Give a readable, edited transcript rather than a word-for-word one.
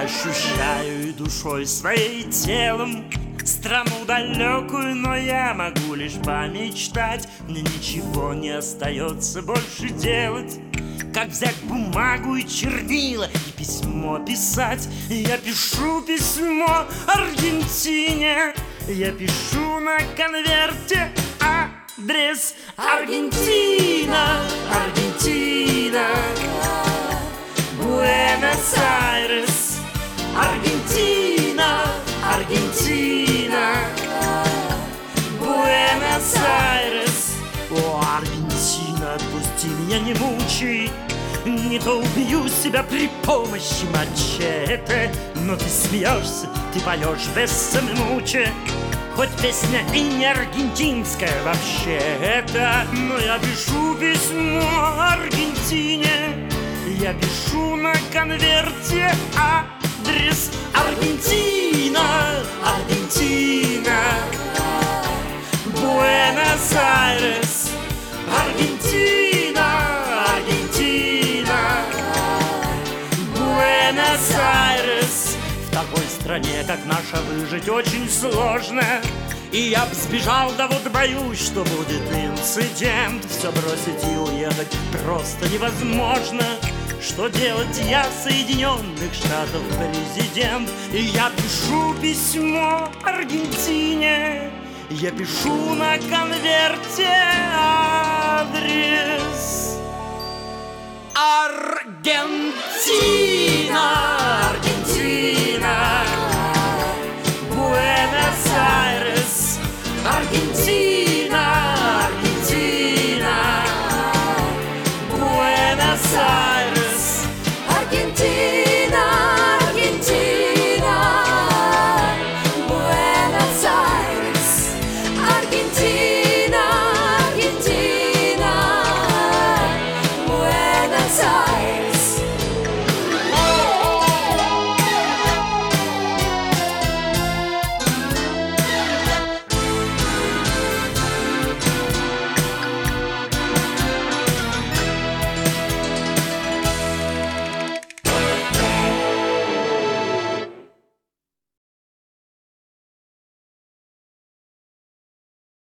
ощущаю и душой своей телом страну далекую, но я могу лишь помечтать. Мне ничего не остается больше делать, как взять бумагу и чернила и письмо писать. Я пишу письмо Аргентине, я пишу на конверте адрес Аргентина, Аргентина, Буэнос-Айрес, Аргентина, Аргентина, Буэнос-Айрес. О, Аргентина, отпусти меня, не мучай, не то убью себя при помощи мачете. Но ты смеешься, ты поешь без самомучия, хоть песня и не аргентинская вообще-то. Но я пишу письмо Аргентине, я пишу на конверте адрес Аргентина, Аргентина, Буэнос-Айрес, Аргентина, Аргентина, Буэнос-Айрес. В такой стране, как наша, выжить очень сложно, и я б сбежал, да вот боюсь, что будет инцидент. Все бросить и уехать просто невозможно. Что делать я, Соединенных Штатов президент? И я пишу письмо Аргентине, я пишу на конверте адрес Аргентина.